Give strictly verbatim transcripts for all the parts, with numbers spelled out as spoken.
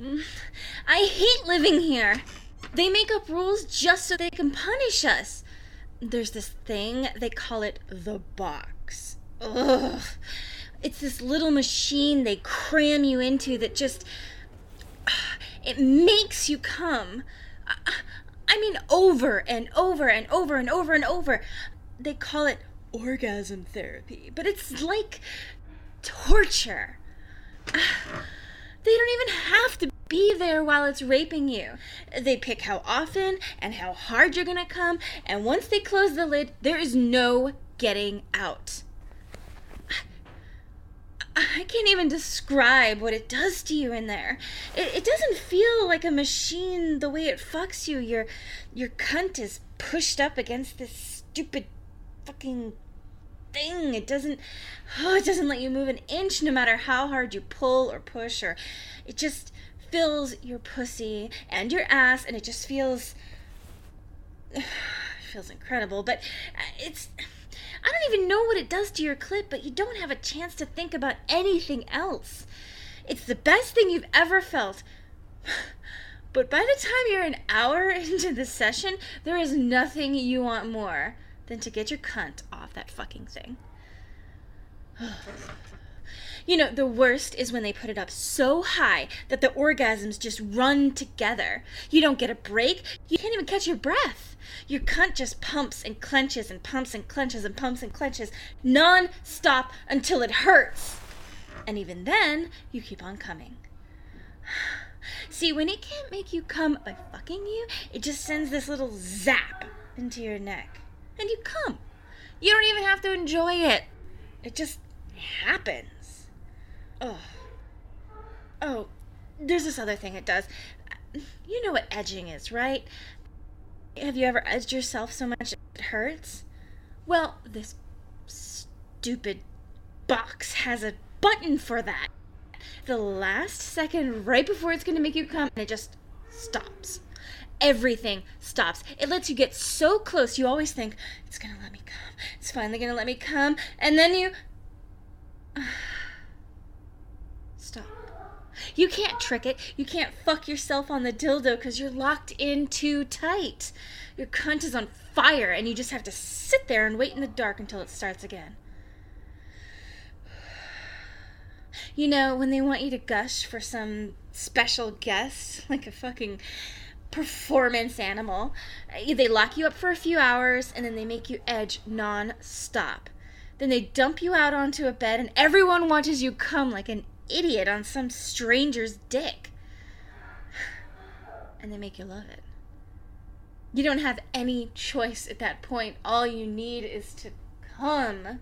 I hate living here. They make up rules just so they can punish us. There's this thing, they call it the box. Ugh. It's this little machine they cram you into that just... It makes you come. I mean, over and over and over and over and over. They call it orgasm therapy, but it's like torture. They don't even have to be there while it's raping you. They pick how often and how hard you're gonna come, and once they close the lid, there is no getting out. I can't even describe what it does to you in there. It, it doesn't feel like a machine the way it fucks you. Your, your cunt is pushed up against this stupid fucking thing. It doesn't, oh, it doesn't let you move an inch no matter how hard you pull or push, or it just fills your pussy and your ass, and it just feels, it feels incredible, but it's... I don't even know what it does to your clit, but you don't have a chance to think about anything else. It's the best thing you've ever felt. But by the time you're an hour into the session, there is nothing you want more than to get your cunt off that fucking thing. You know, the worst is when they put it up so high that the orgasms just run together. You don't get a break. You can't even catch your breath. Your cunt just pumps and clenches and pumps and clenches and pumps and clenches non-stop until it hurts. And even then, you keep on coming. See, when it can't make you come by fucking you, it just sends this little zap into your neck. And you come. You don't even have to enjoy it. It just happens. Oh. Oh, there's this other thing it does. You know what edging is, right? Have you ever edged yourself so much it hurts? Well, this stupid box has a button for that. The last second right before it's going to make you come, and it just stops. Everything stops. It lets you get so close, you always think, it's going to let me come. It's finally going to let me come. And then you... Stop. You can't trick it. You can't fuck yourself on the dildo because you're locked in too tight. Your cunt is on fire and you just have to sit there and wait in the dark until it starts again. You know, when they want you to gush for some special guest, like a fucking performance animal, they lock you up for a few hours and then they make you edge non-stop. Then they dump you out onto a bed and everyone watches you come like an idiot on some stranger's dick. And they make you love it. You don't have any choice at that point. All you need is to come.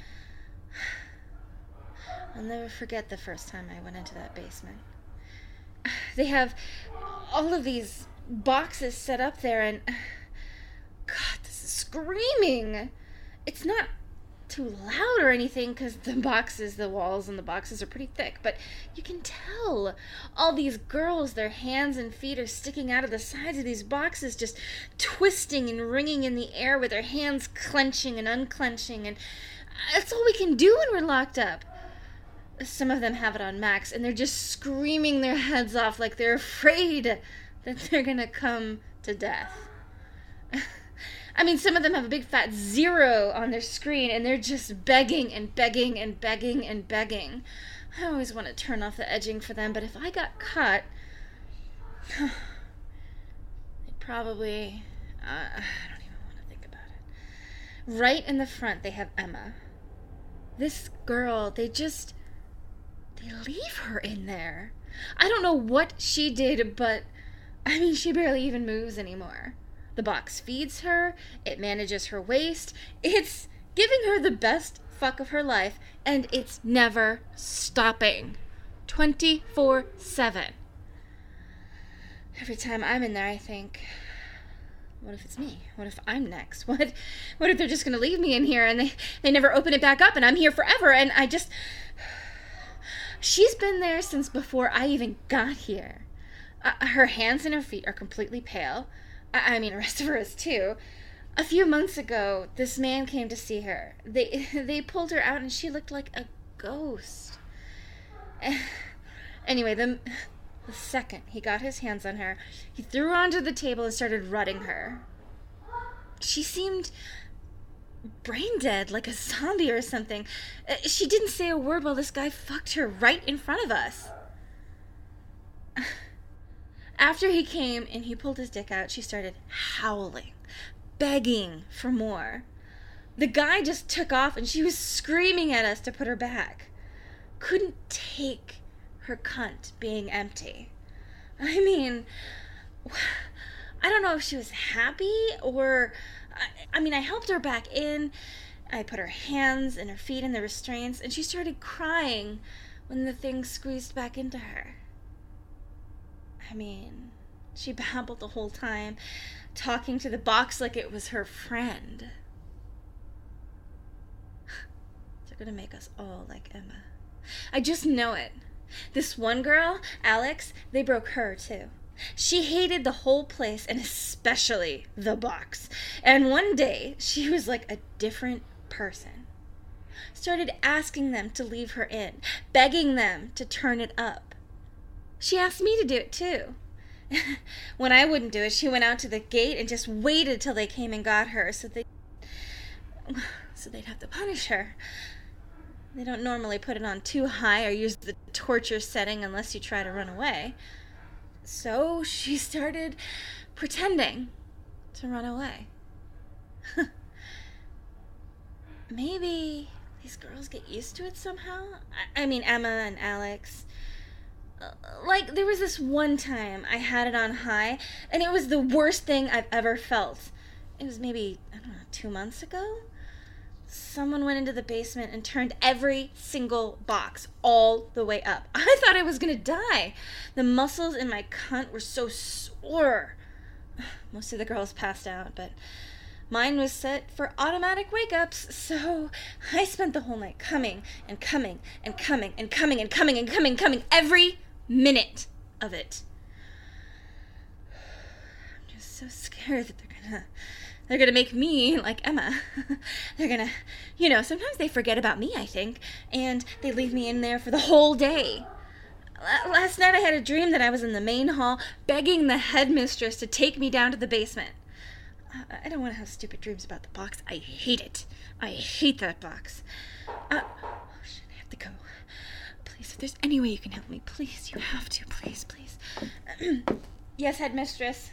I'll never forget the first time I went into that basement. They have all of these boxes set up there and... God, this is screaming. It's not too loud or anything because the boxes, the walls and the boxes are pretty thick, but you can tell all these girls, their hands and feet are sticking out of the sides of these boxes, just twisting and wringing in the air with their hands clenching and unclenching, and that's all we can do when we're locked up. Some of them have it on max and they're just screaming their heads off like they're afraid that they're gonna come to death. I mean, some of them have a big fat zero on their screen and they're just begging and begging and begging and begging. I always want to turn off the edging for them, but if I got caught, they'd probably, uh, I don't even want to think about it. Right in the front, they have Emma. This girl, they just, they leave her in there. I don't know what she did, but, I mean, she barely even moves anymore. The box feeds her, it manages her waist, it's giving her the best fuck of her life, and it's never stopping. twenty-four seven. Every time I'm in there, I think, what if it's me? What if I'm next? What what if they're just going to leave me in here and they, they never open it back up and I'm here forever and I just... She's been there since before I even got here. Uh, her hands and her feet are completely pale. I mean, the rest of her is too. A few months ago, this man came to see her. They they pulled her out and she looked like a ghost. Anyway, the, The second he got his hands on her, he threw her onto the table and started rutting her. She seemed brain dead, like a zombie or something. Uh, She didn't say a word while this guy fucked her right in front of us. After he came and he pulled his dick out, she started howling, begging for more. The guy just took off and she was screaming at us to put her back. Couldn't take her cunt being empty. I mean, I don't know if she was happy or... I, I mean, I helped her back in. I put her hands and her feet in the restraints, and she started crying when the thing squeezed back into her. I mean, she babbled the whole time, talking to the box like it was her friend. They're gonna make us all like Emma. I just know it. This one girl, Alex, they broke her too. She hated the whole place and especially the box. And one day, she was like a different person. Started asking them to leave her in, begging them to turn it up. She asked me to do it too. When I wouldn't do it, she went out to the gate and just waited till they came and got her so they so they'd have to punish her. They don't normally put it on too high or use the torture setting unless you try to run away. So she started pretending to run away. Maybe these girls get used to it somehow? I, I mean, Emma and Alex. Uh, like, there was this one time I had it on high, and it was the worst thing I've ever felt. It was maybe, I don't know, two months ago? Someone went into the basement and turned every single box all the way up. I thought I was gonna die. The muscles in my cunt were so sore. Most of the girls passed out, but mine was set for automatic wake-ups, so I spent the whole night coming and coming and coming and coming and coming and coming and coming every minute of it. I'm just so scared that they're gonna... They're gonna make me like Emma. They're gonna, you know, sometimes they forget about me, I think, and they leave me in there for the whole day. L- last night I had a dream that I was in the main hall begging the headmistress to take me down to the basement. Uh, I don't want to have stupid dreams about the box. I hate it. I hate that box. Uh, oh, shit, I have to go. Please, if there's any way you can help me, please, you have to. Please, please. Yes, headmistress.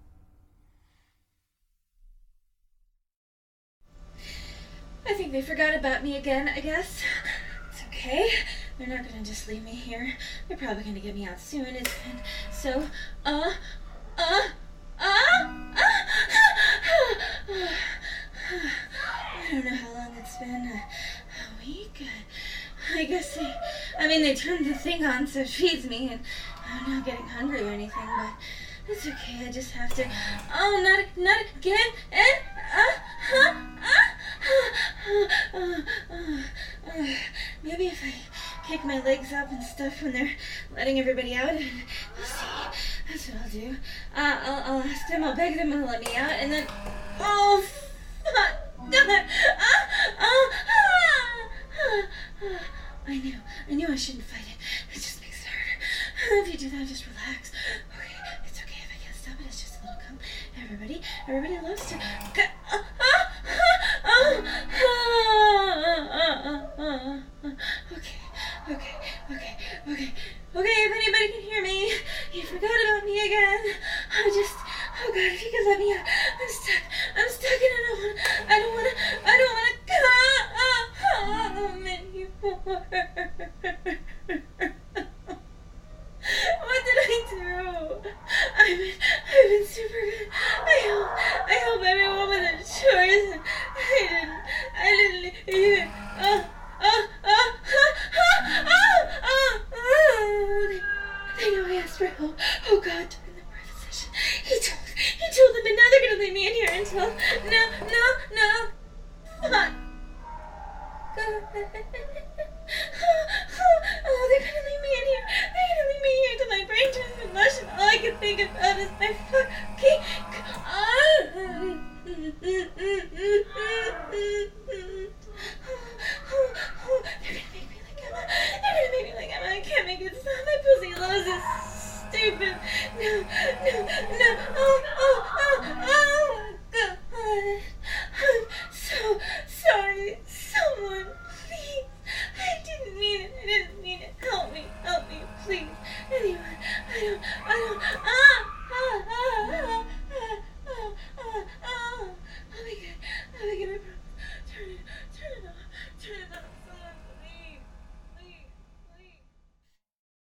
I think they forgot about me again, I guess. It's okay. They're not gonna just leave me here. They're probably gonna get me out soon. It's been so, uh, uh, uh, uh, I don't know how long it's been. A week? I guess they, I mean, they turned the thing on so it feeds me, and I'm not getting hungry or anything, but it's okay. I just have to, oh, not, not again, and, uh, uh, uh. Uh, uh, uh, maybe if I kick my legs up and stuff when they're letting everybody out, we'll see. That's what I'll do. Uh, I'll, I'll ask them, I'll beg them to let me out, and then, oh, fuck, God, uh, uh, uh, uh, I knew, I knew I shouldn't fight it. It just makes it harder. If you do that, just relax. Okay, it's okay if I can't stop it. It's just a little cum. Everybody, everybody loves to. Uh, uh, Okay, okay, okay, okay, okay, if anybody can hear me, you forgot about me again. I just, oh God, if you could let me out. I'm stuck, I'm stuck and I don't want to, I don't want to, I don't want to come anymore. What did I do? I've been, I've been super good. I help, I help everyone with their chores. And I didn't, I didn't even, uh, uh, uh, uh, uh, uh, uh. They know I asked for help. Oh God, during the private session, he told, he told them, and now they're gonna leave me in here until, no, no, no, fuck. Oh, they're gonna leave me in here. They're gonna leave me here till my brain turns to mush, and all I can think about is my fucking